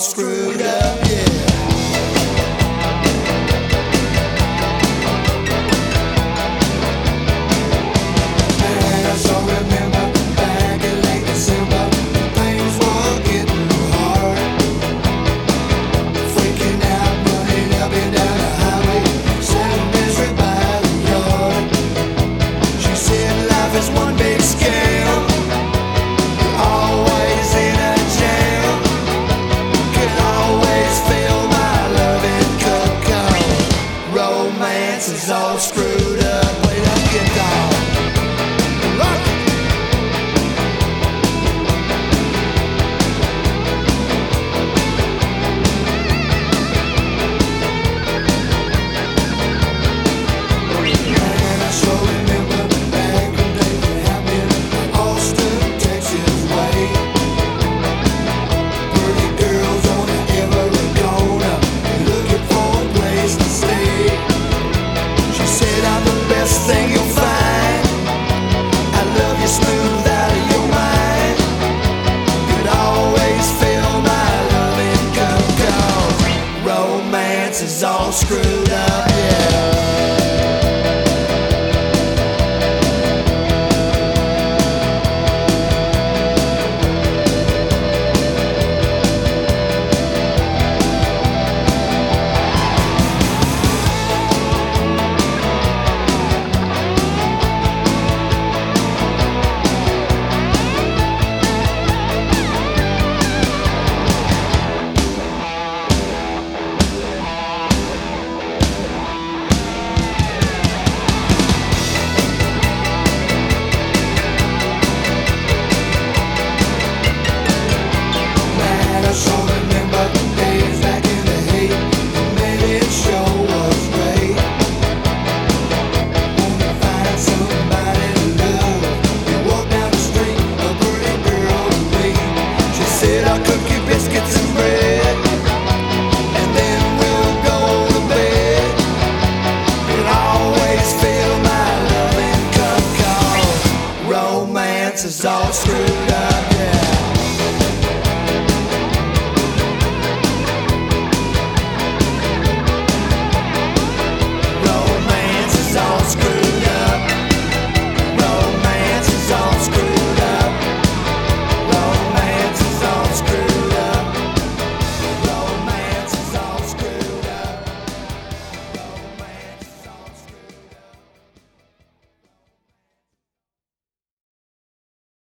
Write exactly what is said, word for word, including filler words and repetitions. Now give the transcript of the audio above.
screwed up, yeah. And I so remember back in late December, things were getting hard. Freaking out, running up and down the highway, selling misery by the yard. She said life is one big scam, always in a jam. Could always feel my loving cup cold. Romance is all screwed up. Play that guitar. Rock it. And I sure remember back when days were happening, Austin, Texas way. Pretty girls on the every corner, looking for a place to stay. She said I'm the best thing you'll find. I love you smooth out of your mind. Could always feel my loving cup cold. Romance is all screwed up, yeah. Man, I sure remember the days back in the hate. The minute show was great. Wanna find somebody to love. You walk down the street, a pretty girl to meet. She said I'll cook you biscuits and bread, and then we'll go to bed. You'll always feel my loving cup cold. Romance is all screwed up, yeah.